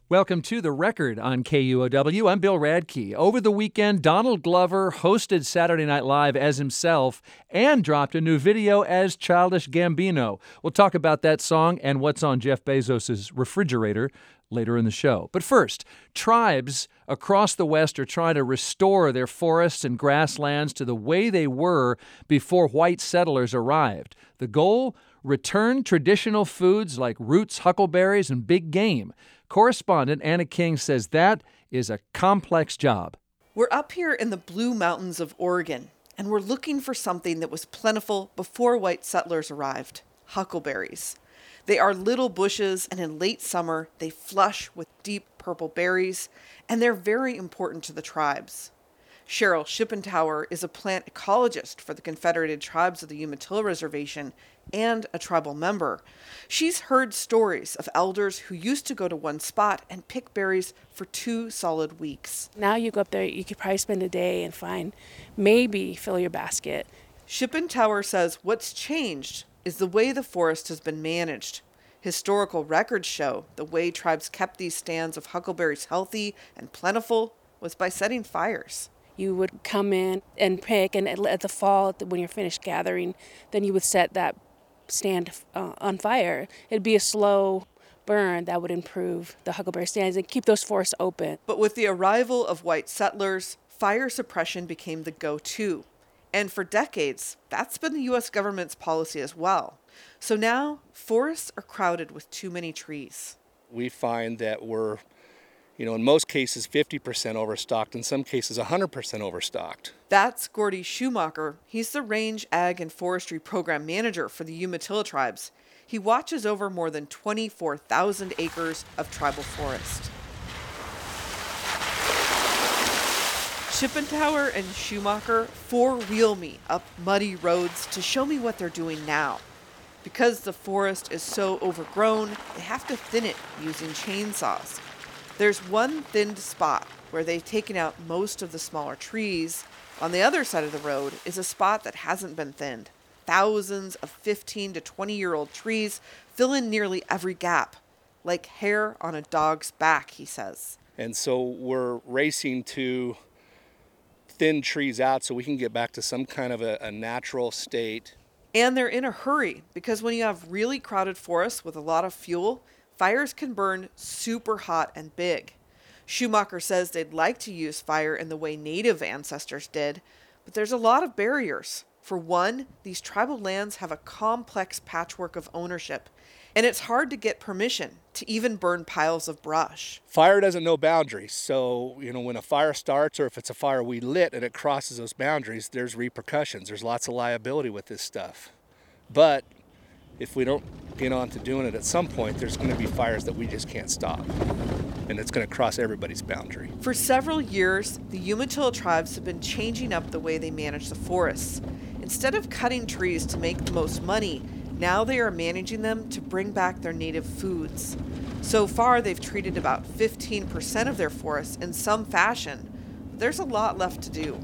Welcome to The Record on KUOW. I'm Bill Radke. Over the weekend, Donald Glover hosted Saturday Night Live as himself and dropped a new video as Childish Gambino. We'll talk about that song and what's on Jeff Bezos' refrigerator later in the show. But first, tribes across the West are trying to restore their forests and grasslands to the way they were before white settlers arrived. The goal? Return traditional foods like roots, huckleberries, and big game. Correspondent Anna King says that is a complex job. We're up here in the Blue Mountains of Oregon, and we're looking for something that was plentiful before white settlers arrived: huckleberries. They are little bushes, and in late summer, they flush with deep purple berries, and they're very important to the tribes. Cheryl Shippentauer is a plant ecologist for the Confederated Tribes of the Umatilla Reservation and a tribal member. She's heard stories of elders who used to go to one spot and pick berries for 2 solid weeks. Now you go up there, you could probably spend a day and fill your basket. Shippentauer says what's changed is the way the forest has been managed. Historical records show the way tribes kept these stands of huckleberries healthy and plentiful was by setting fires. You would come in and pick, and at the fall, when you're finished gathering, then you would set that stand on fire. It'd be a slow burn that would improve the huckleberry stands and keep those forests open. But with the arrival of white settlers, fire suppression became the go-to. And for decades, that's been the U.S. government's policy as well. So now, forests are crowded with too many trees. We find that we're, in most cases 50% overstocked, in some cases 100% overstocked. That's Gordy Schumacher. He's the Range Ag and Forestry Program Manager for the Umatilla Tribes. He watches over more than 24,000 acres of tribal forest. Shippentauer and Schumacher four-wheel me up muddy roads to show me what they're doing now. Because the forest is so overgrown, they have to thin it using chainsaws. There's one thinned spot where they've taken out most of the smaller trees. On the other side of the road is a spot that hasn't been thinned. Thousands of 15 to 20-year-old trees fill in nearly every gap, like hair on a dog's back, he says. And so we're racing to thin trees out so we can get back to some kind of a natural state. And they're in a hurry because when you have really crowded forests with a lot of fuel, fires can burn super hot and big. Schumacher says they'd like to use fire in the way native ancestors did, but there's a lot of barriers. For one, these tribal lands have a complex patchwork of ownership, and it's hard to get permission to even burn piles of brush. Fire doesn't know boundaries, so when a fire starts, or if it's a fire we lit and it crosses those boundaries, there's repercussions. There's lots of liability with this stuff. But if we don't get on to doing it at some point, there's going to be fires that we just can't stop, and it's going to cross everybody's boundary. For several years, the Umatilla tribes have been changing up the way they manage the forests. Instead of cutting trees to make the most money, now they are managing them to bring back their native foods. So far, they've treated about 15% of their forests in some fashion. But there's a lot left to do.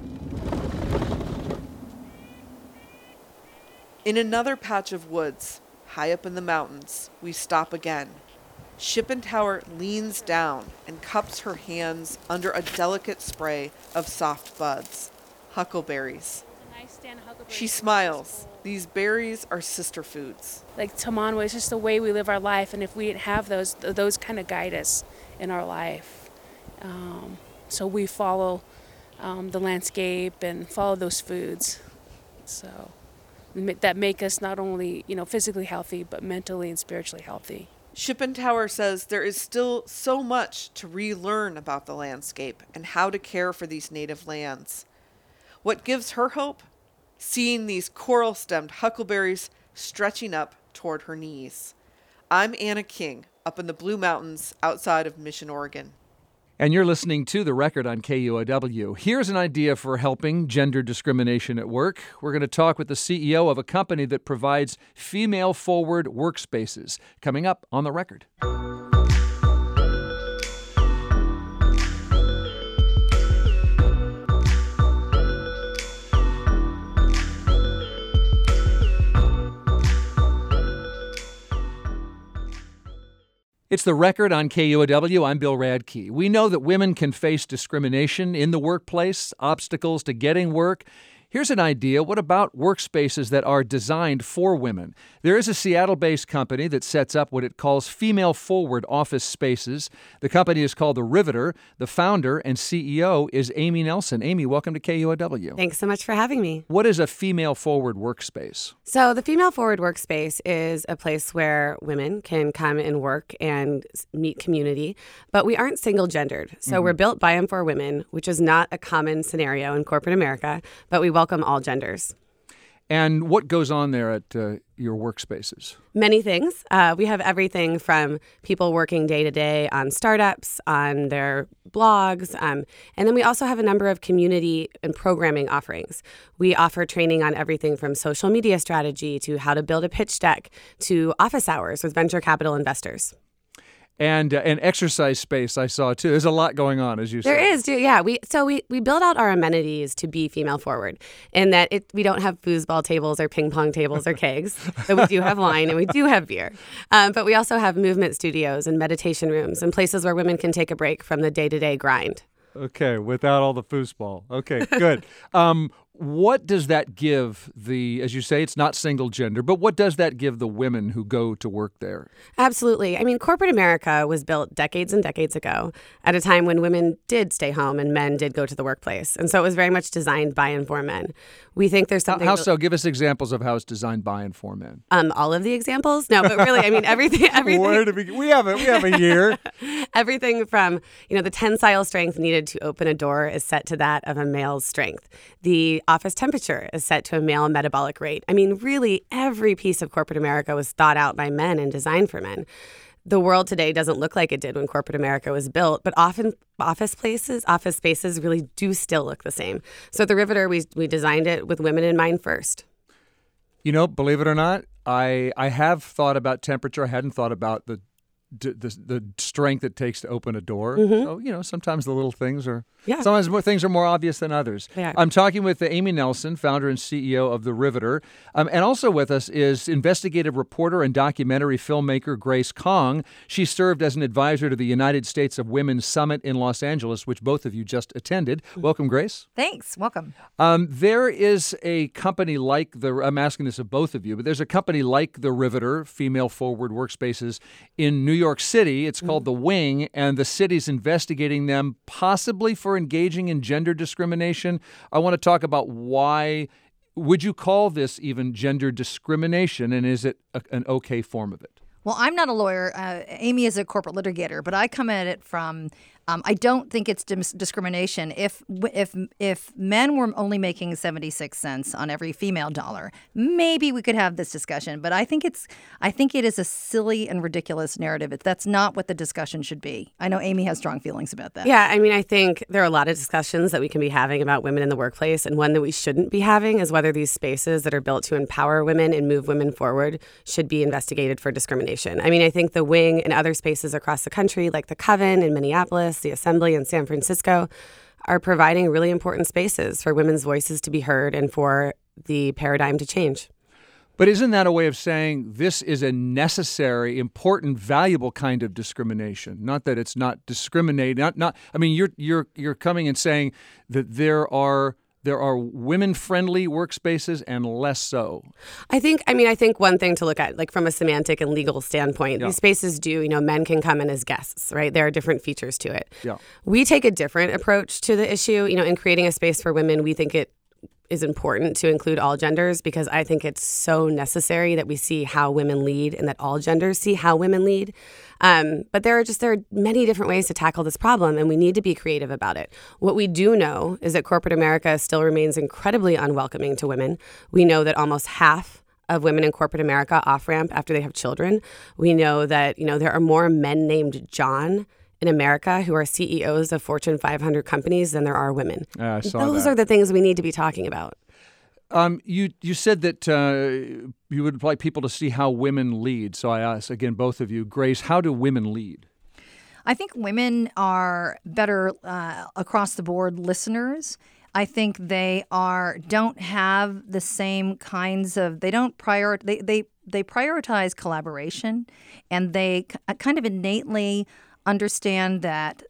In another patch of woods, high up in the mountains, we stop again. Shippentauer leans down and cups her hands under a delicate spray of soft buds, huckleberries. She smiles. These berries are sister foods. Like Tamanwa is just the way we live our life, and if we didn't have those kind of guide us in our life. So we follow the landscape and follow those foods. So that make us not only, physically healthy, but mentally and spiritually healthy. Shippentauer says there is still so much to relearn about the landscape and how to care for these native lands. What gives her hope? Seeing these coral-stemmed huckleberries stretching up toward her knees. I'm Anna King, up in the Blue Mountains outside of Mission, Oregon. And you're listening to The Record on KUOW. Here's an idea for helping gender discrimination at work. We're going to talk with the CEO of a company that provides female-forward workspaces. Coming up on The Record. It's The Record on KUOW. I'm Bill Radke. We know that women can face discrimination in the workplace, obstacles to getting work. Here's an idea. What about workspaces that are designed for women? There is a Seattle-based company that sets up what it calls female-forward office spaces. The company is called The Riveter. The founder and CEO is Amy Nelson. Amy, welcome to KUOW. Thanks so much for having me. What is a female-forward workspace? So the female-forward workspace is a place where women can come and work and meet community, but we aren't single-gendered. So we're built by and for women, which is not a common scenario in corporate America, but we welcome all genders. And what goes on there at your workspaces? Many things. We have everything from people working day to day on startups, on their blogs, and then we also have a number of community and programming offerings. We offer training on everything from social media strategy to how to build a pitch deck to office hours with venture capital investors. And an exercise space I saw, too. There's a lot going on, as you said. There is, yeah. We build out our amenities to be female forward in that we don't have foosball tables or ping pong tables or kegs, but we do have wine and we do have beer. But we also have movement studios and meditation rooms and places where women can take a break from the day-to-day grind. Okay, without all the foosball. Okay, good. What does that give as you say, it's not single gender, but what does that give the women who go to work there? Absolutely. I mean, corporate America was built decades and decades ago at a time when women did stay home and men did go to the workplace. And so it was very much designed by and for men. We think there's something... How so? Give us examples of how it's designed by and for men. All of the examples? No, but really, I mean, everything... Where do we have a year. Everything from, the tensile strength needed to open a door is set to that of a male's strength. The office temperature is set to a male metabolic rate. I mean, really, every piece of corporate America was thought out by men and designed for men. The world today doesn't look like it did when corporate America was built, but often office spaces really do still look the same. So at The Riveter, we designed it with women in mind first. Believe it or not, I have thought about temperature. I hadn't thought about the strength it takes to open a door. So, sometimes the little things are... Yeah. Sometimes more things are more obvious than others. I'm talking with Amy Nelson, founder and CEO of The Riveter. And also with us is investigative reporter and documentary filmmaker Grace Kong. She served as an advisor to the United States of Women Summit in Los Angeles, which both of you just attended. Welcome, Grace. Thanks. Welcome. There is a company like I'm asking this of both of you, but there's a company like The Riveter, female-forward workspaces, in New York City. It's called The Wing, and the city's investigating them possibly for engaging in gender discrimination. I want to talk about why. Would you call this even gender discrimination, and is it an okay form of it? Well, I'm not a lawyer. Amy is a corporate litigator, but I come at it from I don't think it's discrimination. If men were only making 76 cents on every female dollar, maybe we could have this discussion. But I think it is a silly and ridiculous narrative. That's not what the discussion should be. I know Amy has strong feelings about that. Yeah, I mean, I think there are a lot of discussions that we can be having about women in the workplace, and one that we shouldn't be having is whether these spaces that are built to empower women and move women forward should be investigated for discrimination. I mean, I think The Wing and other spaces across the country, like the Coven in Minneapolis, the Assembly in San Francisco, are providing really important spaces for women's voices to be heard and for the paradigm to change. But isn't that a way of saying this is a necessary, important, valuable kind of discrimination? Not that it's not discriminating. I mean, you're coming and saying that there are women-friendly workspaces and less so. I think one thing to look at, like from a semantic and legal standpoint, these spaces do, men can come in as guests, right? There are different features to it. Yeah. We take a different approach to the issue. In creating a space for women, we think it is important to include all genders because I think it's so necessary that we see how women lead and that all genders see how women lead. But there are many different ways to tackle this problem, and we need to be creative about it. What we do know is that corporate America still remains incredibly unwelcoming to women. We know that almost half of women in corporate America off-ramp after they have children. We know that, there are more men named John in America who are CEOs of Fortune 500 companies than there are women. Those are the things we need to be talking about. You said that you would like people to see how women lead. So I ask, again, both of you, Grace, how do women lead? I think women are better across the board listeners. I think they don't have the same kinds of, they prioritize collaboration, and they kind of innately understand that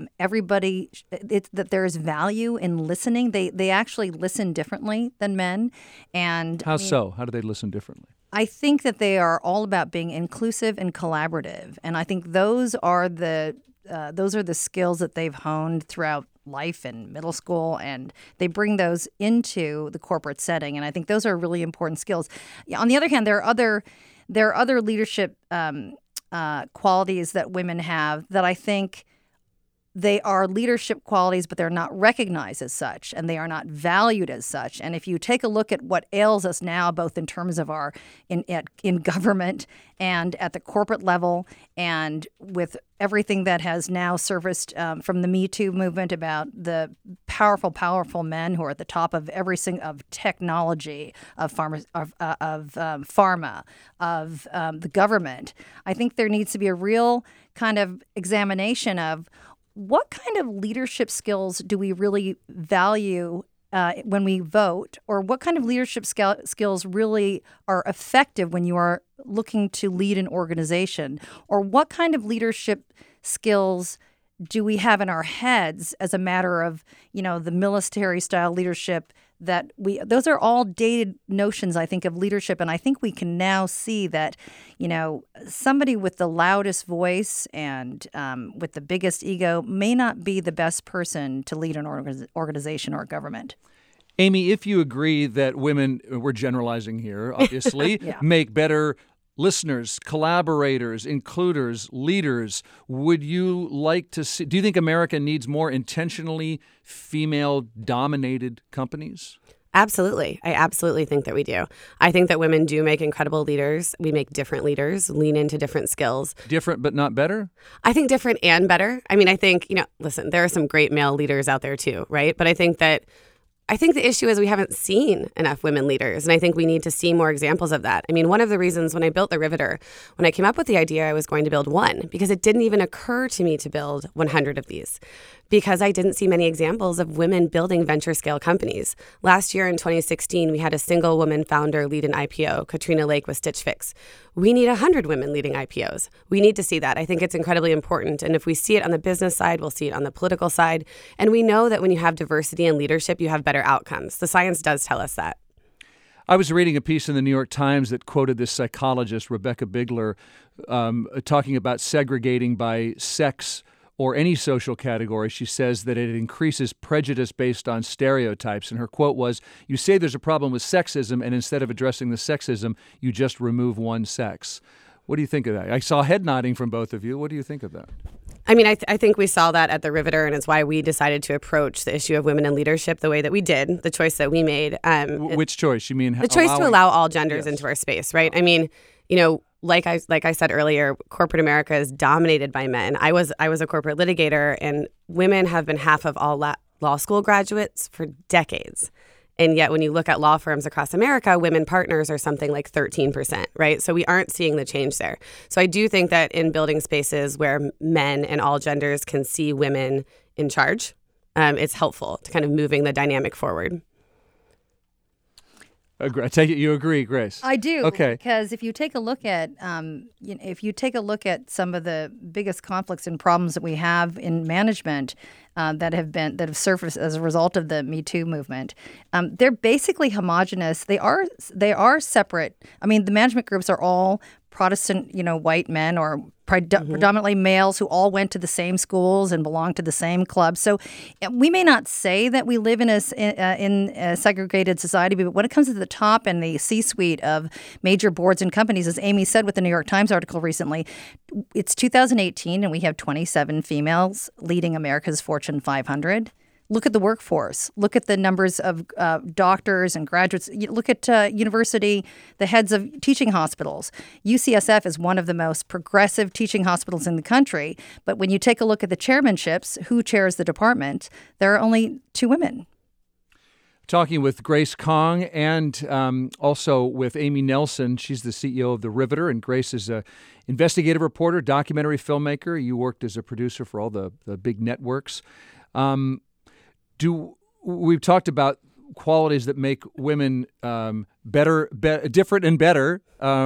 that there is value in listening. They actually listen differently than men. And how so? How do they listen differently? I think that they are all about being inclusive and collaborative, and I think those are the skills that they've honed throughout life and middle school, and they bring those into the corporate setting. And I think those are really important skills. On the other hand, there are other leadership qualities that women have that I think they are leadership qualities, but they're not recognized as such, and they are not valued as such. And if you take a look at what ails us now, both in terms of our in government and at the corporate level, and with everything that has now surfaced from the Me Too movement about the powerful men who are at the top of of technology, of pharma, of the government, I think there needs to be a real kind of examination of what kind of leadership skills do we really value when we vote, or what kind of leadership skills really are effective when you are looking to lead an organization, or what kind of leadership skills do we have in our heads as a matter of, the military style leadership those are all dated notions, I think, of leadership. And I think we can now see that, somebody with the loudest voice and with the biggest ego may not be the best person to lead an organization or government. Amy, if you agree that women, we're generalizing here, obviously, make better listeners, collaborators, includers, leaders, would you like to see, do you think America needs more intentionally female-dominated companies? Absolutely. I absolutely think that we do. I think that women do make incredible leaders. We make different leaders, lean into different skills. Different but not better? I think different and better. I mean, I think, listen, there are some great male leaders out there too, right? But I think the issue is we haven't seen enough women leaders, and I think we need to see more examples of that. I mean, one of the reasons when I built the Riveter, when I came up with the idea, I was going to build one, because it didn't even occur to me to build 100 of these, because I didn't see many examples of women building venture scale companies. Last year in 2016, we had a single woman founder lead an IPO, Katrina Lake with Stitch Fix. We need 100 women leading IPOs. We need to see that. I think it's incredibly important. And if we see it on the business side, we'll see it on the political side. And we know that when you have diversity in leadership, you have better outcomes. The science does tell us that. I was reading a piece in the New York Times that quoted this psychologist, Rebecca Bigler, talking about segregating by sex or any social category. She says that it increases prejudice based on stereotypes. And her quote was, "You say there's a problem with sexism, and instead of addressing the sexism, you just remove one sex." What do you think of that? I saw head nodding from both of you. What do you think of that? I mean, I think we saw that at the Riveter, and it's why we decided to approach the issue of women in leadership the way that we did, the choice that we made. Which choice? You mean the choice to allow all genders into our space, right? I mean, like I said earlier, corporate America is dominated by men. I was a corporate litigator, and women have been half of all law school graduates for decades. And yet when you look at law firms across America, women partners are something like 13%, right? So we aren't seeing the change there. So I do think that in building spaces where men and all genders can see women in charge, it's helpful to kind of moving the dynamic forward. I take it you agree, Grace. I do. Okay. Because if you take a look at some of the biggest conflicts and problems that we have in management that have surfaced as a result of the Me Too movement, they're basically homogenous. They are separate. I mean, the management groups are all Protestant, white men or predominantly males who all went to the same schools and belong to the same clubs. So we may not say that we live in a segregated society, but when it comes to the top and the C-suite of major boards and companies, as Amy said with the New York Times article recently, it's 2018 and we have 27 females leading America's Fortune 500. Look at the workforce. Look at the numbers of doctors and graduates. Look at the heads of teaching hospitals. UCSF is one of the most progressive teaching hospitals in the country. But when you take a look at the chairmanships, who chairs the department, there are only 2 women. Talking with Grace Kong and also with Amy Nelson. She's the CEO of The Riveter, and Grace is an investigative reporter, documentary filmmaker. You worked as a producer for all the big networks. we've talked about qualities that make women different and better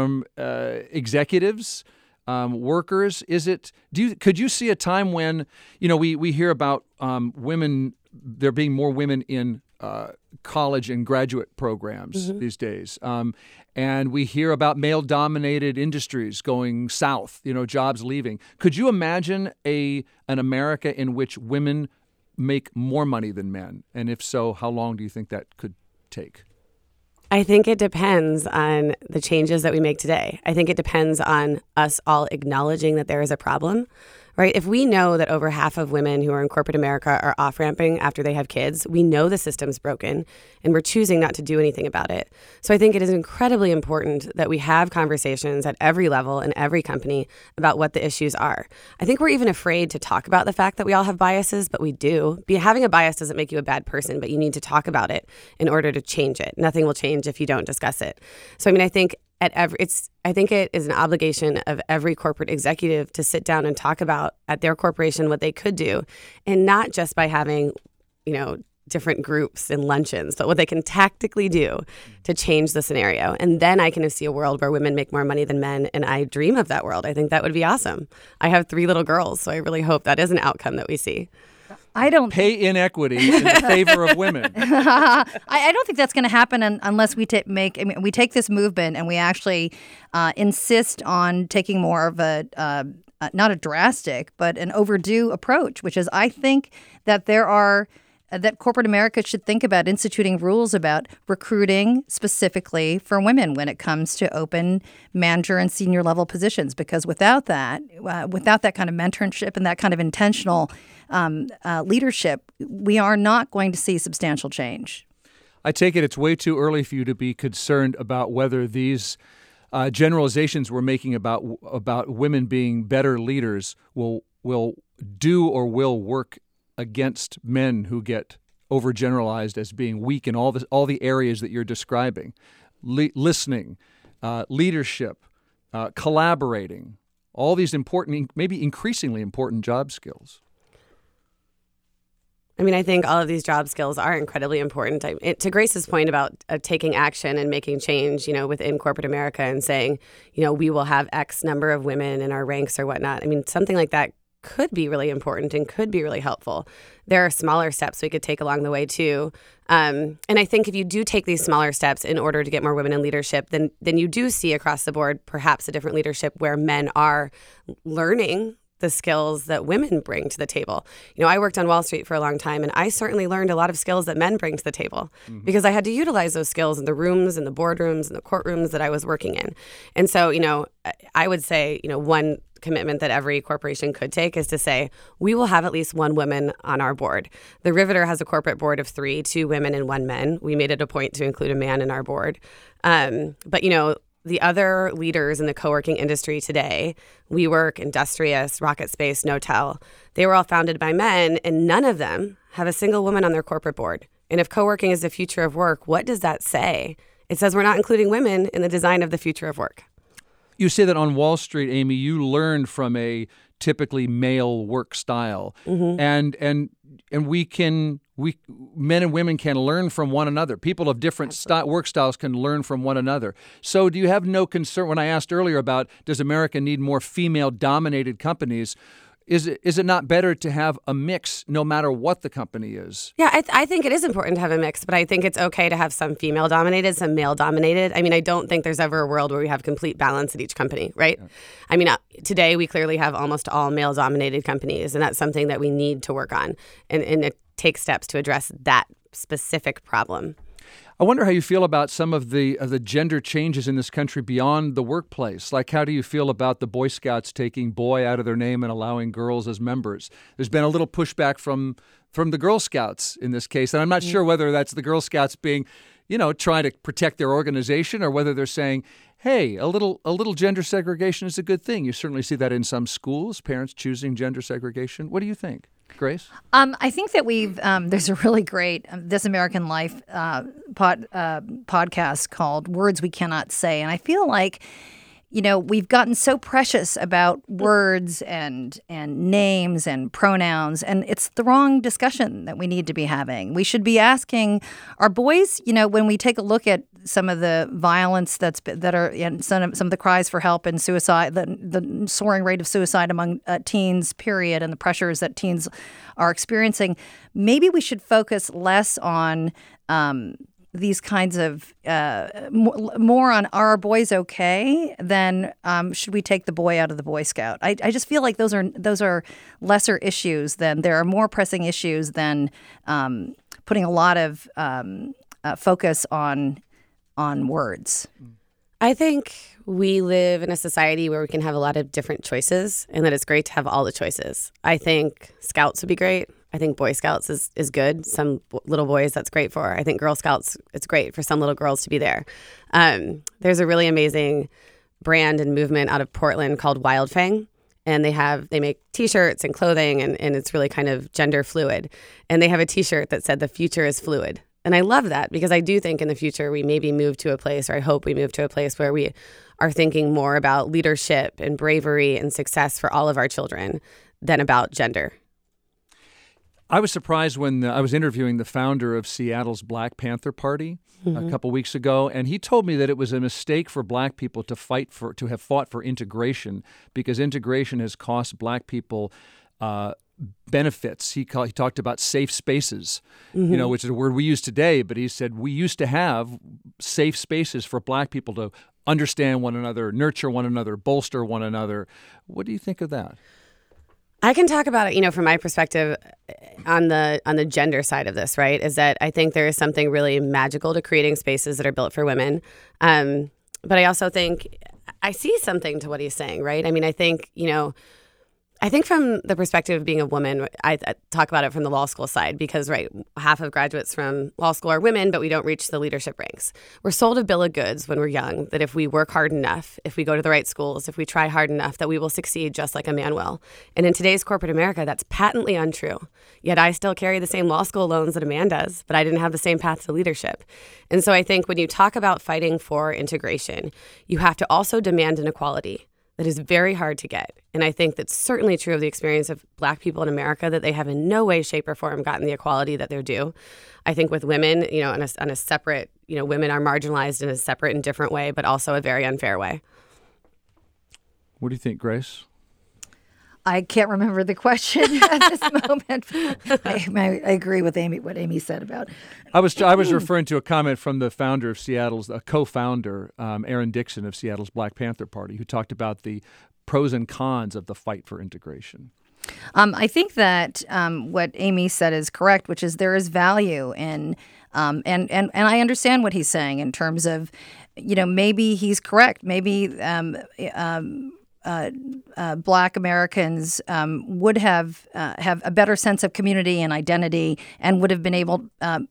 executives, workers. Could you see a time when, we hear about women, there being more women in college and graduate programs these days, and we hear about male-dominated industries going south, jobs leaving. Could you imagine an America in which women make more money than men? And if so, how long do you think that could take? I think it depends on the changes that we make today. I think it depends on us all acknowledging that there is a problem, right? If we know that over half of women who are in corporate America are off-ramping after they have kids, we know the system's broken and we're choosing not to do anything about it. So I think it is incredibly important that we have conversations at every level in every company about what the issues are. I think we're even afraid to talk about the fact that we all have biases, but we do. Having a bias doesn't make you a bad person, but you need to talk about it in order to change it. Nothing will change if you don't discuss it. So I think I think it is an obligation of every corporate executive to sit down and talk about at their corporation what they could do, and not just by having, different groups and luncheons, but what they can tactically do to change the scenario. And then I can see a world where women make more money than men, and I dream of that world. I think that would be awesome. I have 3 little girls, so I really hope that is an outcome that we see. I don't pay inequity in favor of women. I don't think that's going to happen unless we take this movement and we actually insist on taking more of a not a drastic but an overdue approach, which is I think that that corporate America should think about instituting rules about recruiting specifically for women when it comes to open manager and senior level positions, because without that kind of mentorship and that kind of intentional leadership, we are not going to see substantial change. I take it it's way too early for you to be concerned about whether these generalizations we're making about women being better leaders will do or will work against men who get overgeneralized as being weak in all the areas that you're describing: listening, leadership, collaborating, all these important, maybe increasingly important job skills. I think all of these job skills are incredibly important. To Grace's point about taking action and making change, within corporate America and saying, we will have X number of women in our ranks or whatnot. Something like that could be really important and could be really helpful. There are smaller steps we could take along the way too. And I think if you do take these smaller steps in order to get more women in leadership, then you do see across the board perhaps a different leadership where men are learning the skills that women bring to the table. I worked on Wall Street for a long time, and I certainly learned a lot of skills that men bring to the table because I had to utilize those skills in the rooms and the boardrooms and the courtrooms that I was working in. And so, I would say, one commitment that every corporation could take is to say, we will have at least 1 woman on our board. The Riveter has a corporate board of 3, 2 women and 1 man. We made it a point to include a man in our board. But the other leaders in the co-working industry today, WeWork, Industrious, Rocket Space, Knotel, they were all founded by men, and none of them have a single woman on their corporate board. And if co-working is the future of work, what does that say? It says we're not including women in the design of the future of work. You say that on Wall Street, Amy, you learned from a typically male work style, and men and women can learn from one another. People of different work styles can learn from one another. So do you have no concern, when I asked earlier about does America need more female-dominated companies, is it not better to have a mix no matter what the company is? Yeah, I think it is important to have a mix, but I think it's okay to have some female-dominated, some male-dominated. I don't think there's ever a world where we have complete balance at each company, right? Yeah. Today we clearly have almost all male-dominated companies, and that's something that we need to work on and take steps to address that specific problem. I wonder how you feel about some of the gender changes in this country beyond the workplace. Like, how do you feel about the Boy Scouts taking boy out of their name and allowing girls as members? There's been a little pushback from the Girl Scouts in this case, and I'm not sure whether that's the Girl Scouts being, trying to protect their organization, or whether they're saying, hey, a little gender segregation is a good thing. You certainly see that in some schools, parents choosing gender segregation. What do you think, Grace? I think that there's a really great This American Life podcast called Words We Cannot Say. And I feel like, we've gotten so precious about words and names and pronouns, and it's the wrong discussion that we need to be having. We should be asking our boys, when we take a look at some of the violence that are and some of the cries for help and suicide, the soaring rate of suicide among teens, period, and the pressures that teens are experiencing, maybe we should focus less on these kinds of more on, are our boys okay, than should we take the boy out of the Boy Scout. I just feel like those are lesser issues than there are more pressing issues than putting a lot of focus on words. I think we live in a society where we can have a lot of different choices, and that it's great to have all the choices. I think Scouts would be great. I think Boy Scouts is good. Some little boys, that's great for. I think Girl Scouts, it's great for some little girls to be there. There's a really amazing brand and movement out of Portland called Wildfang, and they make T-shirts and clothing, and it's really kind of gender fluid. And they have a T-shirt that said, "The future is fluid." And I love that, because I do think in the future we maybe move to a place, or I hope we move to a place where we are thinking more about leadership and bravery and success for all of our children than about gender. I was surprised when I was interviewing the founder of Seattle's Black Panther Party a couple weeks ago, and he told me that it was a mistake for Black people to have fought for integration, because integration has cost Black people benefits. He talked about safe spaces, which is a word we use today, but he said we used to have safe spaces for Black people to understand one another, nurture one another, bolster one another. What do you think of that? I can talk about it, from my perspective on the gender side of this, right, is that I think there is something really magical to creating spaces that are built for women. But I also think I see something to what he's saying, right? I mean, I think from the perspective of being a woman, I talk about it from the law school side because, right, half of graduates from law school are women, but we don't reach the leadership ranks. We're sold a bill of goods when we're young that if we work hard enough, if we go to the right schools, if we try hard enough, that we will succeed just like a man will. And in today's corporate America, that's patently untrue. Yet I still carry the same law school loans that a man does, but I didn't have the same path to leadership. And so I think when you talk about fighting for integration, you have to also demand an equality that is very hard to get. And I think that's certainly true of the experience of Black people in America, that they have in no way, shape, or form gotten the equality that they're due. I think with women, on a separate, women are marginalized in a separate and different way, but also a very unfair way. What do you think, Grace? I can't remember the question at this moment. I agree with Amy, what Amy said about. I was referring to a comment from the founder of Seattle's, a co-founder, Aaron Dixon of Seattle's Black Panther Party, who talked about the pros and cons of the fight for integration. I think that what Amy said is correct, which is there is value in, and I understand what he's saying in terms of, maybe he's correct. Maybe Black Americans would have a better sense of community and identity, and would have been able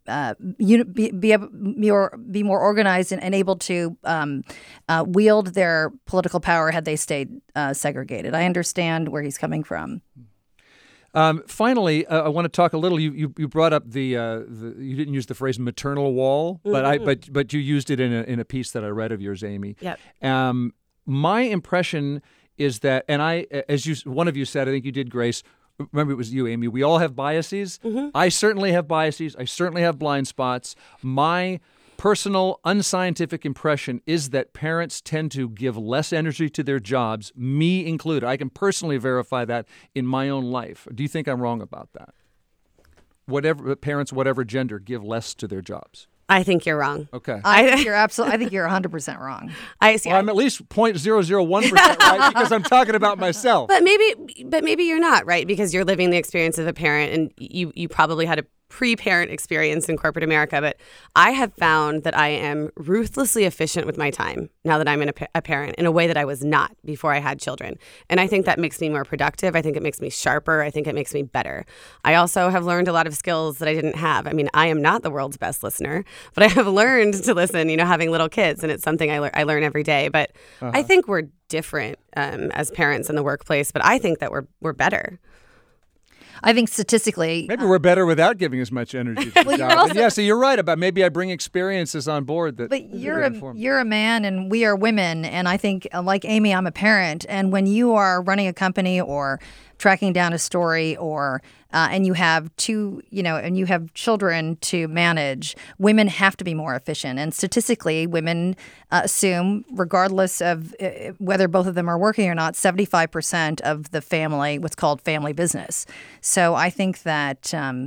be more organized and able to wield their political power had they stayed segregated. I understand where he's coming from. Finally, I want to talk a little. You brought up the you didn't use the phrase maternal wall, but you used it in a piece that I read of yours, Amy. Yep. My impression is that, and one of you said, I think you did, Grace, remember it was you, Amy, we all have biases. I certainly have biases. I certainly have blind spots. My personal unscientific impression is that parents tend to give less energy to their jobs, me included. I can personally verify that in my own life. Do you think I'm wrong about that? Parents, whatever gender, give less to their jobs. I think you're wrong. Okay. I think you're 100% wrong. I'm at least 0.001% right because I'm talking about myself. But maybe you're not, right? Because you're living the experience of a parent, and you probably had a pre-parent experience in corporate America, but I have found that I am ruthlessly efficient with my time now that I'm a parent in a way that I was not before I had children. And I think that makes me more productive. I think it makes me sharper. I think it makes me better. I also have learned a lot of skills that I didn't have. I mean, I am not the world's best listener, but I have learned to listen, having little kids, and it's something I learn every day. But I think we're different as parents in the workplace, but I think that we're better. I think statistically, maybe we're better without giving as much energy to the job. So you're right about maybe I bring experiences on board that. But you're a man and we are women, and I think like Amy, I'm a parent, and when you are running a company or tracking down a story, or and you have and you have children to manage, women have to be more efficient. And statistically, women assume, regardless of whether both of them are working or not, 75% of the family, what's called family business. So I think that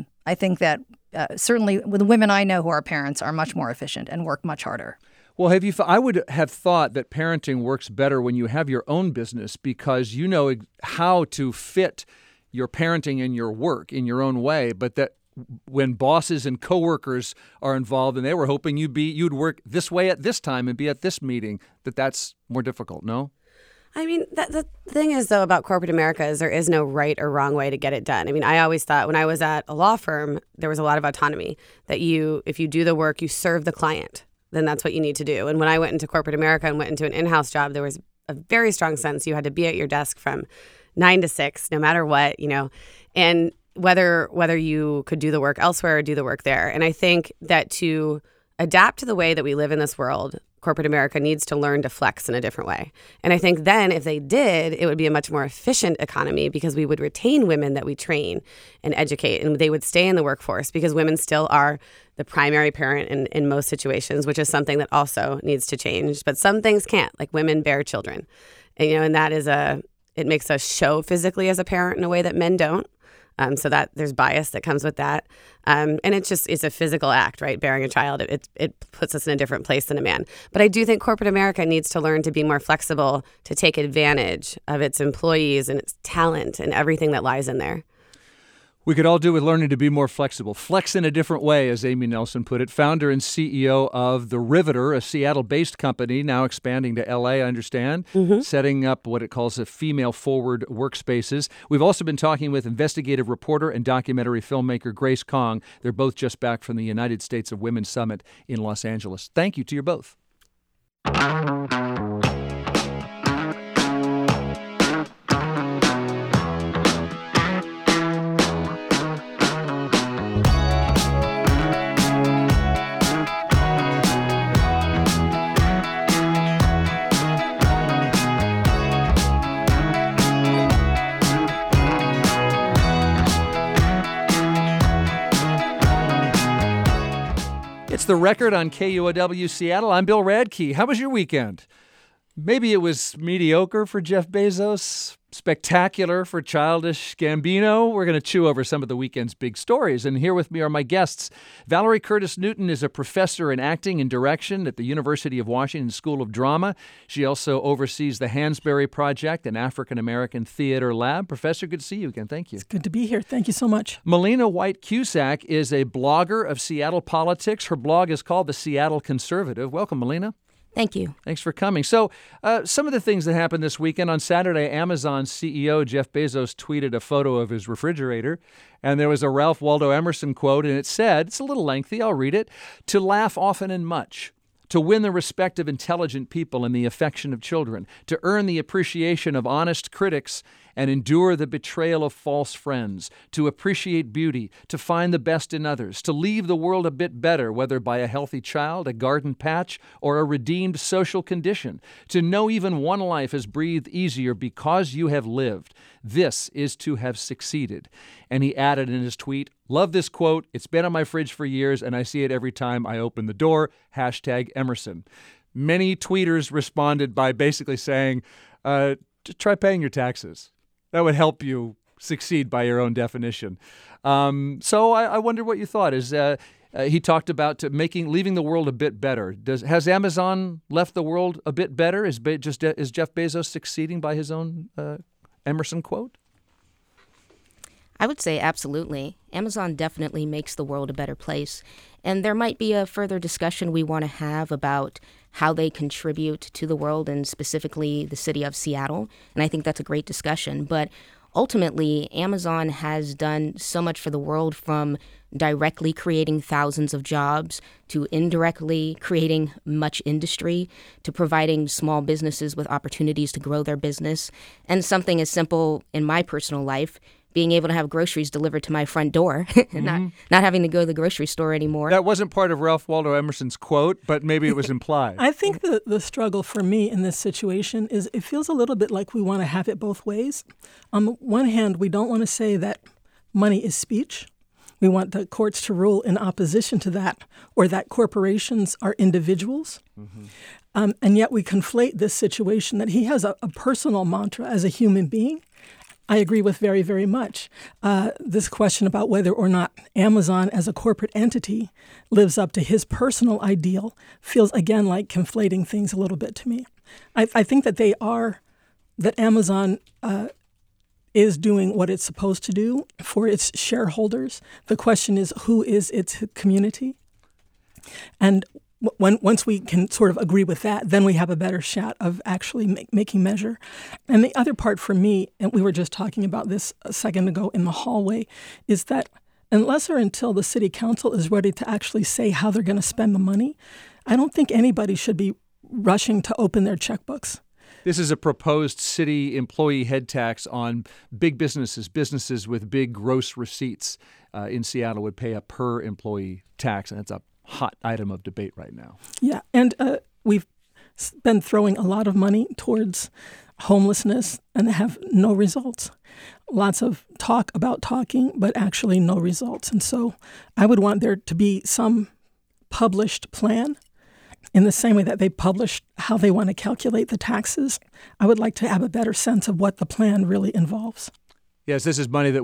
certainly the women I know who are parents are much more efficient and work much harder. Well, I would have thought that parenting works better when you have your own business because you know how to fit your parenting and your work in your own way, but that when bosses and coworkers are involved and they were hoping you'd work this way at this time and be at this meeting, that's more difficult, no? I mean, the thing is, though, about corporate America is there is no right or wrong way to get it done. I mean, I always thought when I was at a law firm, there was a lot of autonomy that if you do the work, you serve the client, then that's what you need to do. And when I went into corporate America and went into an in-house job, there was a very strong sense you had to be at your desk from 9 to 6, no matter what, and whether you could do the work elsewhere or do the work there. And I think that to adapt to the way that we live in this world, corporate America needs to learn to flex in a different way. And I think then if they did, it would be a much more efficient economy because we would retain women that we train and educate, and they would stay in the workforce because women still are the primary parent in most situations, which is something that also needs to change. But some things can't, like women bear children. And that is it makes us show physically as a parent in a way that men don't. So that there's bias that comes with that. And it's a physical act, right? Bearing a child, it puts us in a different place than a man. But I do think corporate America needs to learn to be more flexible, to take advantage of its employees and its talent and everything that lies in there. We could all do with learning to be more flexible. Flex in a different way, as Amy Nelson put it. Founder and CEO of The Riveter, a Seattle-based company, now expanding to L.A., I understand, setting up what it calls a female-forward workspaces. We've also been talking with investigative reporter and documentary filmmaker Grace Kong. They're both just back from the United States of Women Summit in Los Angeles. Thank you to you both. It's The Record on KUOW Seattle. I'm Bill Radke. How was your weekend? Maybe it was mediocre for Jeff Bezos, spectacular for Childish Gambino. We're going to chew over some of the weekend's big stories. And here with me are my guests. Valerie Curtis Newton is a professor in acting and direction at the University of Washington School of Drama. She also oversees the Hansberry Project, an African-American theater lab. Professor, good to see you again. Thank you. It's good to be here. Thank you so much. Melina White-Cusack is a blogger of Seattle politics. Her blog is called The Seattle Conservative. Welcome, Melina. Thank you. Thanks for coming. So some of the things that happened this weekend, on Saturday, Amazon's CEO Jeff Bezos tweeted a photo of his refrigerator, and there was a Ralph Waldo Emerson quote, and it said, it's a little lengthy, I'll read it, "To laugh often and much, to win the respect of intelligent people and the affection of children, to earn the appreciation of honest critics and endure the betrayal of false friends, to appreciate beauty, to find the best in others, to leave the world a bit better, whether by a healthy child, a garden patch, or a redeemed social condition, to know even one life is breathed easier because you have lived. This is to have succeeded." And he added in his tweet, "Love this quote. It's been on my fridge for years, and I see it every time I open the door. #Emerson." Many tweeters responded by basically saying, try paying your taxes. That would help you succeed by your own definition. So I wonder what you thought. He talked about leaving the world a bit better. Has Amazon left the world a bit better? Is Jeff Bezos succeeding by his own Emerson quote? I would say absolutely. Amazon definitely makes the world a better place. And there might be a further discussion we want to have about how they contribute to the world and specifically the city of Seattle. And I think that's a great discussion. But ultimately, Amazon has done so much for the world, from directly creating thousands of jobs to indirectly creating much industry to providing small businesses with opportunities to grow their business. And something as simple in my personal life, being able to have groceries delivered to my front door and not having to go to the grocery store anymore. That wasn't part of Ralph Waldo Emerson's quote, but maybe it was implied. I think the struggle for me in this situation is it feels a little bit like we want to have it both ways. On the one hand, we don't want to say that money is speech. We want the courts to rule in opposition to that, or that corporations are individuals. And yet we conflate this situation that he has a personal mantra as a human being. I agree with very, very much. This question about whether or not Amazon as a corporate entity lives up to his personal ideal feels, again, like conflating things a little bit to me. I think that that Amazon is doing what it's supposed to do for its shareholders. The question is, who is its community? And once we can sort of agree with that, then we have a better shot of actually making measure. And the other part for me, and we were just talking about this a second ago in the hallway, is that unless or until the city council is ready to actually say how they're going to spend the money, I don't think anybody should be rushing to open their checkbooks. This is a proposed city employee head tax on big businesses. Businesses with big gross receipts in Seattle would pay a per employee tax, and it's a hot item of debate right now. Yeah, and we've been throwing a lot of money towards homelessness and have no results. Lots of talk about talking, but actually no results. And so I would want there to be some published plan in the same way that they published how they want to calculate the taxes. I would like to have a better sense of what the plan really involves. Yes, this is money that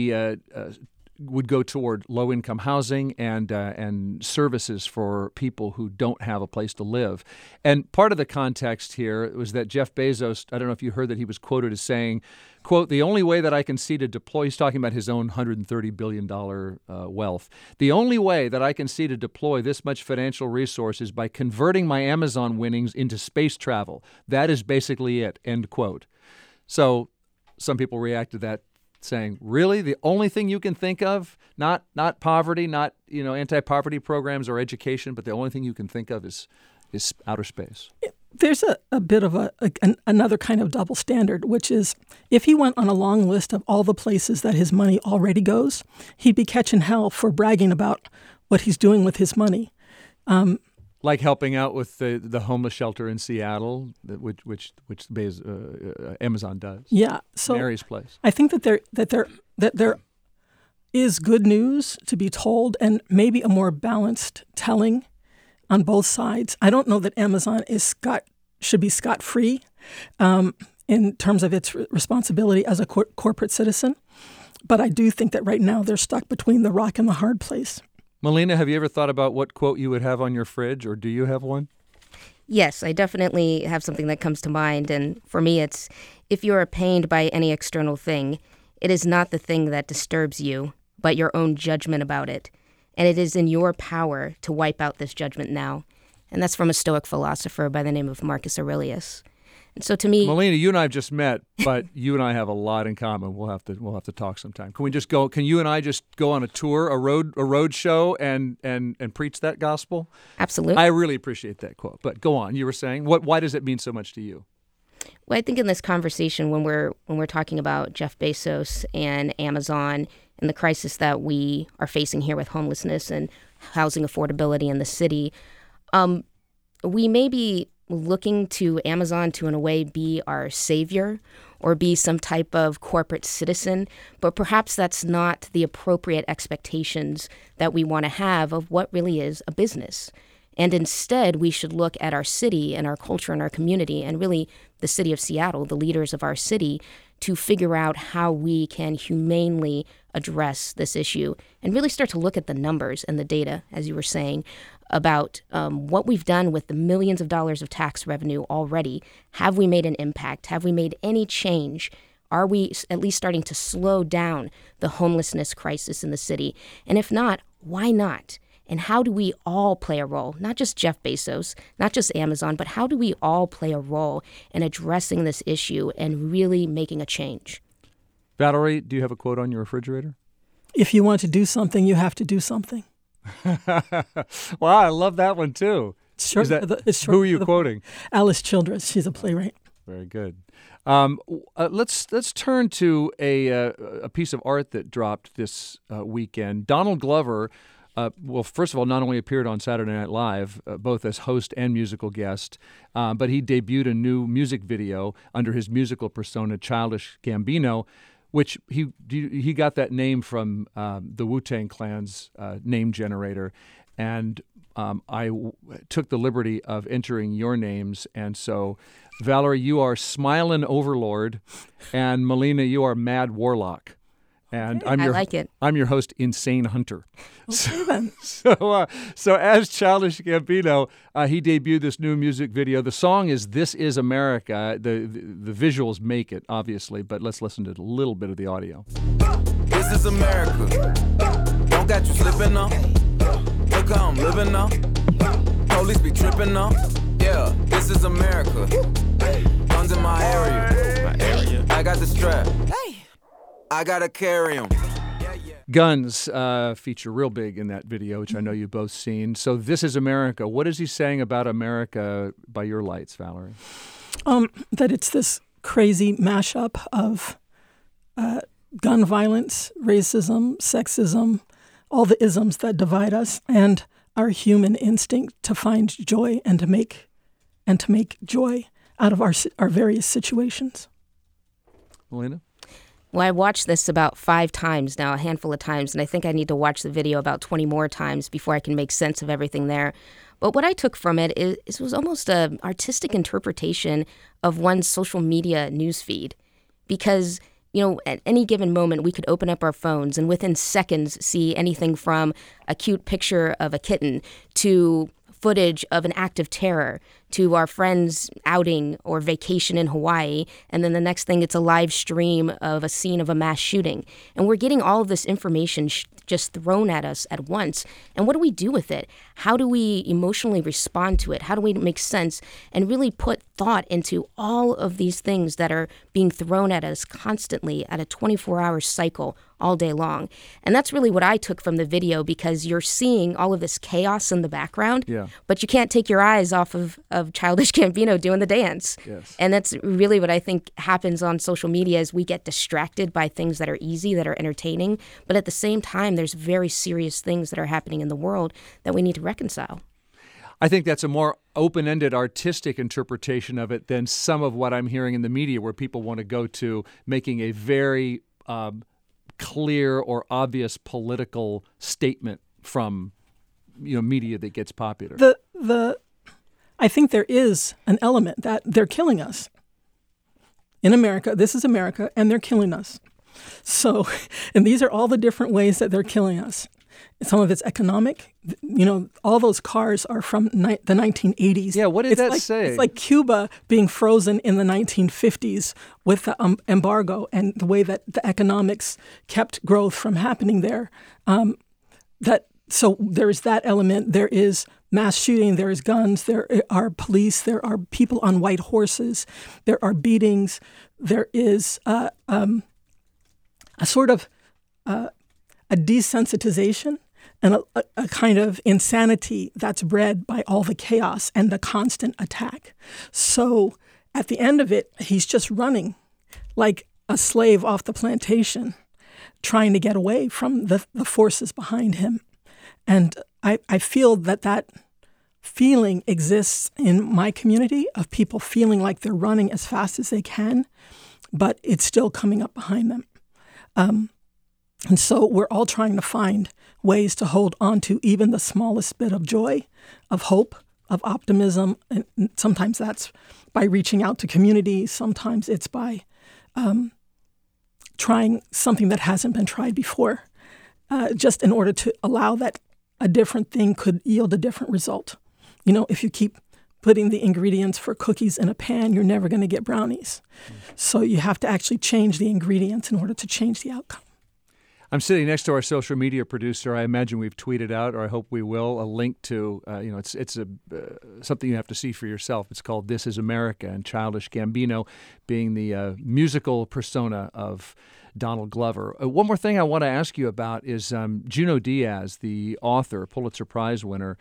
would go toward low-income housing and services for people who don't have a place to live. And part of the context here was that Jeff Bezos, I don't know if you heard that he was quoted as saying, quote, "The only way that I can see to deploy," he's talking about his own $130 billion wealth, "the only way that I can see to deploy this much financial resource is by converting my Amazon winnings into space travel. That is basically it," end quote. So some people react to that saying, really, the only thing you can think of, not poverty, not anti-poverty programs or education, but the only thing you can think of is outer space. There's a bit of another kind of double standard, which is if he went on a long list of all the places that his money already goes, he'd be catching hell for bragging about what he's doing with his money. Like helping out with the homeless shelter in Seattle, which Amazon does. Yeah, so Mary's Place. I think that there is good news to be told, and maybe a more balanced telling on both sides. I don't know that Amazon should be scot-free in terms of its responsibility as a corporate citizen, but I do think that right now they're stuck between the rock and the hard place. Melina, have you ever thought about what quote you would have on your fridge, or do you have one? Yes, I definitely have something that comes to mind. And for me, it's, if you are pained by any external thing, it is not the thing that disturbs you, but your own judgment about it. And it is in your power to wipe out this judgment now. And that's from a Stoic philosopher by the name of Marcus Aurelius. And so to me, Melina, you and I have just met, but you and I have a lot in common. We'll have to talk sometime. Can you and I just go on a tour, a road show, and preach that gospel? Absolutely. I really appreciate that quote. But go on. You were saying, why does it mean so much to you? Well, I think in this conversation, when we're talking about Jeff Bezos and Amazon and the crisis that we are facing here with homelessness and housing affordability in the city, we may be looking to Amazon to, in a way, be our savior or be some type of corporate citizen, but perhaps that's not the appropriate expectations that we want to have of what really is a business. And instead, we should look at our city and our culture and our community, and really the city of Seattle, the leaders of our city, to figure out how we can humanely address this issue and really start to look at the numbers and the data, as you were saying, about what we've done with the millions of dollars of tax revenue already. Have we made an impact? Have we made any change? Are we at least starting to slow down the homelessness crisis in the city? And if not, why not? And how do we all play a role? Not just Jeff Bezos, not just Amazon, but how do we all play a role in addressing this issue and really making a change? Valerie, do you have a quote on your refrigerator? If you want to do something, you have to do something. Wow, I love that one too. Who are you quoting? Alice Childress. She's a playwright. Very good. Let's turn to a piece of art that dropped this weekend. Donald Glover, well, first of all, not only appeared on Saturday Night Live, both as host and musical guest, but he debuted a new music video under his musical persona, Childish Gambino, which he got that name from the Wu-Tang Clan's name generator. And I took the liberty of entering your names. And so, Valerie, you are Smilin' Overlord, and Melina, you are Mad Warlock. And I like it. I'm your host, Insane Hunter. Okay, then. So as Childish Gambino, he debuted this new music video. The song is "This Is America." The visuals make it, obviously, but let's listen to a little bit of the audio. This is America. Don't got you slipping up. Look how I'm living up. Police be tripping up. Yeah, this is America. Guns in my area. I got the strap. I gotta carry them. Guns feature real big in that video, which I know you've both seen. So This Is America. What is he saying about America by your lights, Valerie? That it's this crazy mashup of gun violence, racism, sexism, all the isms that divide us, and our human instinct to find joy and to make joy out of our various situations. Melina? Well, I watched this about 5 times now, a handful of times, and I think I need to watch the video about 20 more times before I can make sense of everything there. But what I took from it was almost an artistic interpretation of one's social media newsfeed. Because, at any given moment, we could open up our phones and within seconds see anything from a cute picture of a kitten to footage of an act of terror to our friend's outing or vacation in Hawaii, and then the next thing it's a live stream of a scene of a mass shooting. And we're getting all of this information just thrown at us at once. And what do we do with it? How do we emotionally respond to it? How do we make sense and really put thought into all of these things that are being thrown at us constantly at a 24-hour cycle all day long? And that's really what I took from the video, because you're seeing all of this chaos in the background, but you can't take your eyes off of Childish Gambino doing the dance. Yes. And that's really what I think happens on social media, is we get distracted by things that are easy, that are entertaining, but at the same time, there's very serious things that are happening in the world that we need to reconcile. I think that's a more open-ended artistic interpretation of it than some of what I'm hearing in the media, where people want to go to making a very clear or obvious political statement from media that gets popular. I think there is an element that they're killing us. In America, this is America, and they're killing us. So, and these are all the different ways that they're killing us. Some of it's economic. All those cars are from the 1980s. Yeah, what did that say? It's like Cuba being frozen in the 1950s with the embargo and the way that the economics kept growth from happening there. So there's that element. There is mass shooting. There is guns. There are police. There are people on white horses. There are beatings. There is a sort of a desensitization and a kind of insanity that's bred by all the chaos and the constant attack. So at the end of it, he's just running like a slave off the plantation, trying to get away from the forces behind him. And I feel that feeling exists in my community, of people feeling like they're running as fast as they can, but it's still coming up behind them. And so we're all trying to find ways to hold on to even the smallest bit of joy, of hope, of optimism. And sometimes that's by reaching out to community. Sometimes it's by trying something that hasn't been tried before, just in order to allow that a different thing could yield a different result. If you keep putting the ingredients for cookies in a pan, you're never going to get brownies. So you have to actually change the ingredients in order to change the outcome. I'm sitting next to our social media producer. I imagine we've tweeted out, or I hope we will, a link to, it's something you have to see for yourself. It's called This Is America, and Childish Gambino being the musical persona of Donald Glover. One more thing I want to ask you about is Junot Diaz, the author, Pulitzer Prize winner.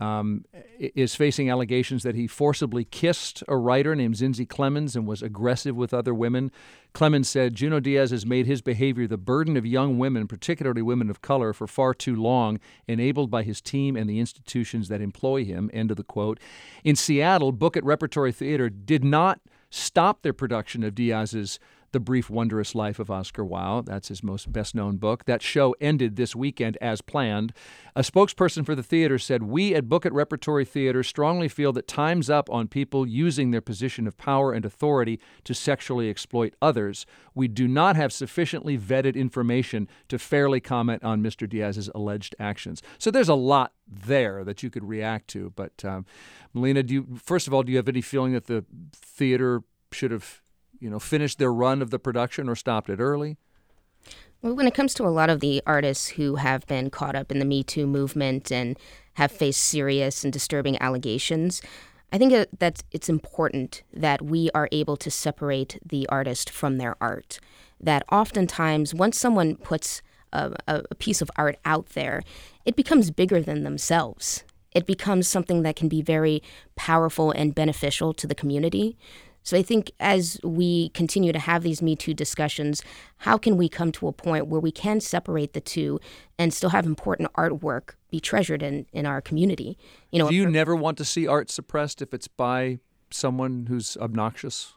is facing allegations that he forcibly kissed a writer named Zinzi Clemens and was aggressive with other women. Clemens said Junot Díaz has made his behavior the burden of young women, particularly women of color, for far too long, enabled by his team and the institutions that employ him, end of the quote. In Seattle, Book It Repertory Theater did not stop their production of Díaz's The Brief Wondrous Life of Oscar Wilde. That's his most best-known book. That show ended this weekend as planned. A spokesperson for the theater said, "We at Book It Repertory Theater strongly feel that time's up on people using their position of power and authority to sexually exploit others. We do not have sufficiently vetted information to fairly comment on Mr. Díaz's alleged actions." So there's a lot there that you could react to. But Melina, first of all, do you have any feeling that the theater should have finished their run of the production or stopped it early? Well, when it comes to a lot of the artists who have been caught up in the Me Too movement and have faced serious and disturbing allegations, I think that it's important that we are able to separate the artist from their art. That oftentimes, once someone puts a piece of art out there, it becomes bigger than themselves. It becomes something that can be very powerful and beneficial to the community. So I think as we continue to have these Me Too discussions, how can we come to a point where we can separate the two and still have important artwork be treasured in our community? Do you never want to see art suppressed if it's by someone who's obnoxious?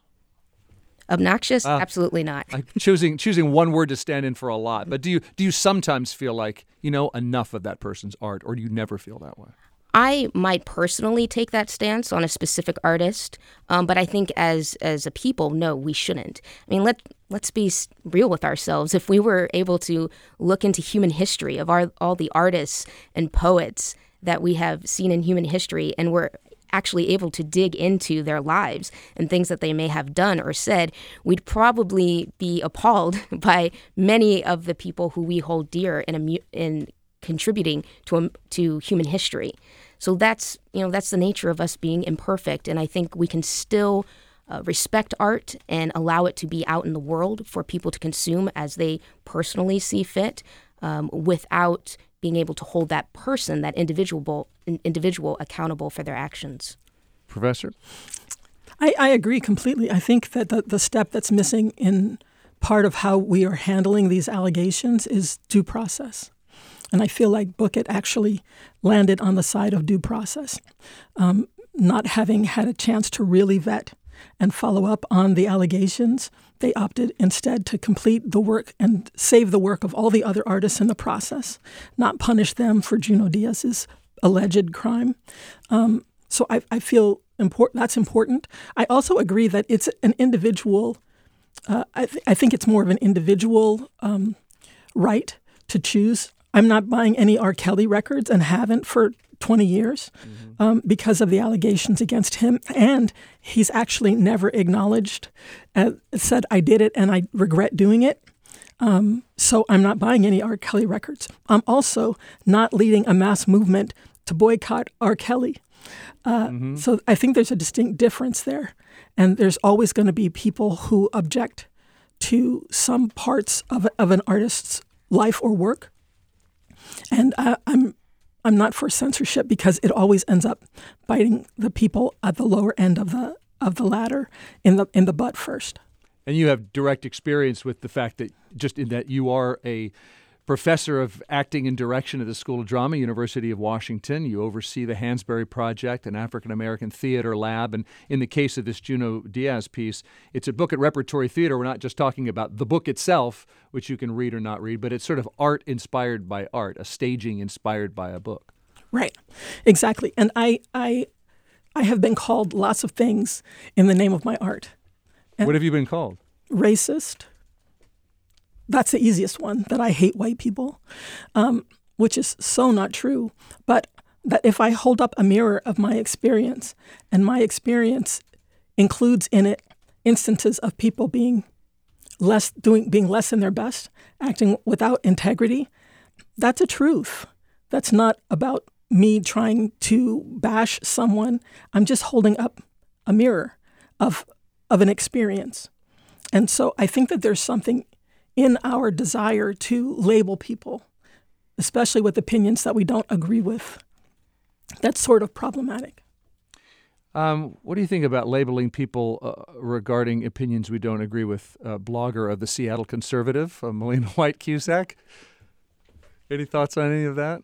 Obnoxious? Absolutely not. I'm choosing one word to stand in for a lot. But do you sometimes feel like, enough of that person's art, or do you never feel that way? I might personally take that stance on a specific artist, but I think as a people, no, we shouldn't. I mean, let's be real with ourselves. If we were able to look into human history of all the artists and poets that we have seen in human history, and we're actually able to dig into their lives and things that they may have done or said, we'd probably be appalled by many of the people who we hold dear in contributing to human history. So that's the nature of us being imperfect, and I think we can still respect art and allow it to be out in the world for people to consume as they personally see fit, without being able to hold that person, that individual accountable for their actions. Professor? I agree completely. I think that the step that's missing in part of how we are handling these allegations is due process. And I feel like Book It actually landed on the side of due process, not having had a chance to really vet and follow up on the allegations. They opted instead to complete the work and save the work of all the other artists in the process, not punish them for Junot Díaz's alleged crime. So I feel that's important. I also agree that it's an individual. I think it's more of an individual right to choose. I'm not buying any R. Kelly records and haven't for 20 years because of the allegations against him. And he's actually never acknowledged and said, I did it and I regret doing it. So I'm not buying any R. Kelly records. I'm also not leading a mass movement to boycott R. Kelly. So I think there's a distinct difference there. And there's always going to be people who object to some parts of an artist's life or work. And I'm not for censorship because it always ends up biting the people at the lower end of the ladder in the butt first. And you have direct experience with the fact that just in that you are a professor of acting and direction at the School of Drama, University of Washington. You oversee the Hansberry Project, an African-American theater lab. And in the case of this Junot Díaz piece, it's a Book at Repertory Theater. We're not just talking about the book itself, which you can read or not read, but it's sort of art inspired by art, a staging inspired by a book. Right. Exactly. And I have been called lots of things in the name of my art. And what have you been called? Racist. That's the easiest one, that I hate white people, which is so not true. But that if I hold up a mirror of my experience, and my experience includes in it instances of people being less than their best, acting without integrity, that's a truth. That's not about me trying to bash someone. I'm just holding up a mirror of an experience. And so I think that there's something in our desire to label people, especially with opinions that we don't agree with, that's sort of problematic. What do you think about labeling people regarding opinions we don't agree with? Blogger of the Seattle Conservative, Melina White Cusack. Any thoughts on any of that?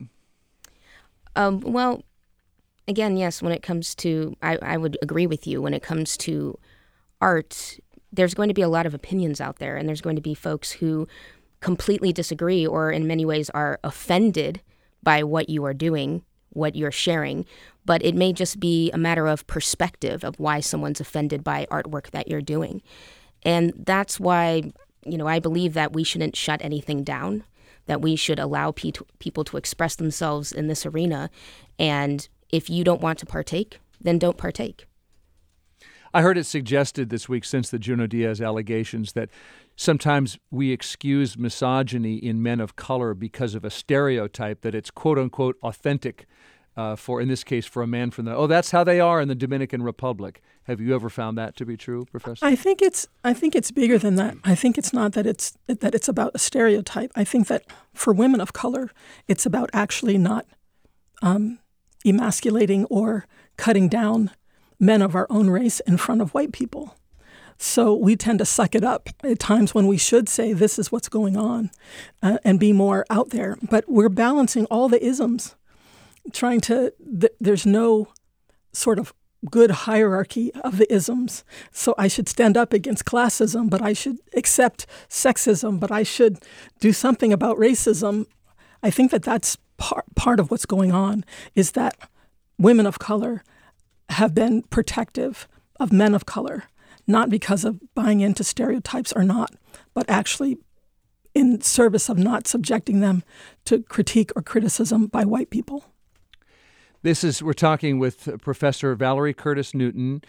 Well, again, yes, when it comes to, I would agree with you, when it comes to art, there's going to be a lot of opinions out there, and there's going to be folks who completely disagree or in many ways are offended by what you are doing, what you're sharing, but it may just be a matter of perspective of why someone's offended by artwork that you're doing. And that's why, I believe that we shouldn't shut anything down, that we should allow people to express themselves in this arena. And if you don't want to partake, then don't partake. I heard it suggested this week since the Junot Diaz allegations that sometimes we excuse misogyny in men of color because of a stereotype that it's quote-unquote authentic in this case, for a man from that's how they are in the Dominican Republic. Have you ever found that to be true, Professor? I think it's bigger than that. I think it's not that it's about a stereotype. I think that for women of color, it's about actually not emasculating or cutting down men of our own race in front of white people. So we tend to suck it up at times when we should say this is what's going on and be more out there. But we're balancing all the isms, there's no sort of good hierarchy of the isms. So I should stand up against classism, but I should accept sexism, but I should do something about racism. I think that that's part of what's going on, is that women of color have been protective of men of color, not because of buying into stereotypes or not, but actually in service of not subjecting them to critique or criticism by white people. We're talking with Professor Valerie Curtis Newton.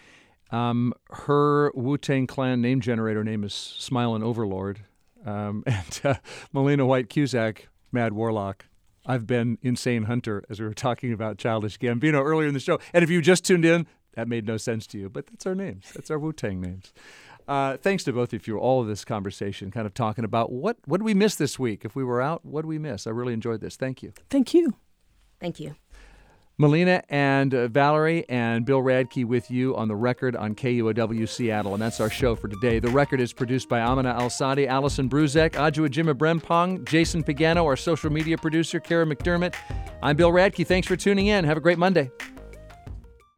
Her Wu-Tang Clan name generator name is Smilin' Overlord. And Melina White Cusack, Mad Warlock. I've been Insane Hunter, as we were talking about Childish Gambino earlier in the show. And if you just tuned in, that made no sense to you, but that's our names. That's our Wu-Tang names. Thanks to both of you for all of this conversation, kind of talking about what did we miss this week? If we were out, what did we miss? I really enjoyed this. Thank you. Thank you. Thank you. Melina and Valerie and Bill Radke with you on The Record on KUOW Seattle, and that's our show for today. The Record is produced by Amina Al-Sadi, Allison Bruzek, Ajua Jima Brempong, Jason Pagano, our social media producer, Kara McDermott. I'm Bill Radke. Thanks for tuning in. Have a great Monday.